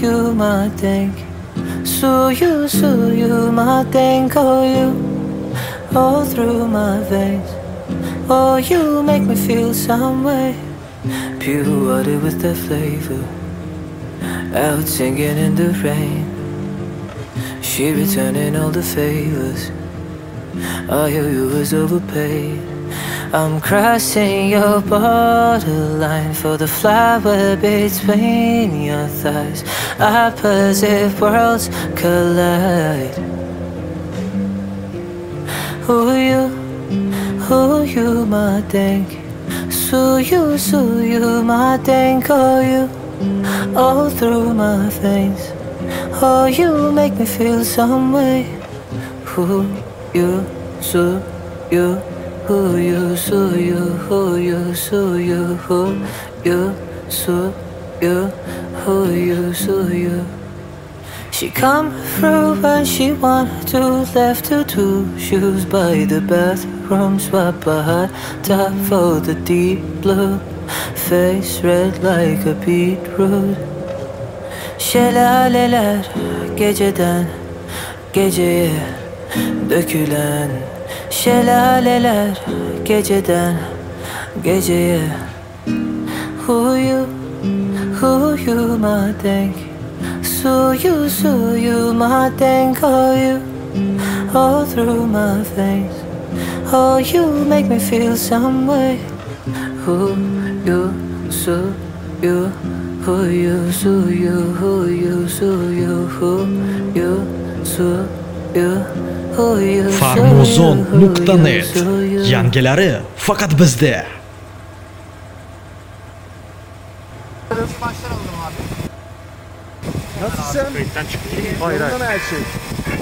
you my thing. So you my thing. Oh, you all through my veins. Oh, you make me feel some way. Pure water with the flavor. Out singing in the rain. She returning all the favors. I hear you was overpaid. I'm crossing your borderline for the flower between your thighs. Opposite worlds collide. Who you my thing. So you my thing. Oh, you all through my veins. Oh, you make me feel some way. Who you, so you, who you, so you, who you, so you, who you, so you, who you, so you. She come through when she want to, left her two shoes by the bathroom, swap a hot top for the deep blue, face red like a beetroot. Şelaleler geceden geceye dökülen. Şelaleler geceden geceye. Who you my thing. So you my thing. Oh, you all through my veins. Oh, you make me feel some way. Who you, so you, who you, so you, who you, so you, who you, so you, who you, Farmozon.net yangilari faqat bizda. Nasılsın? Kayıttan çıktı. Yolunda mı her şey?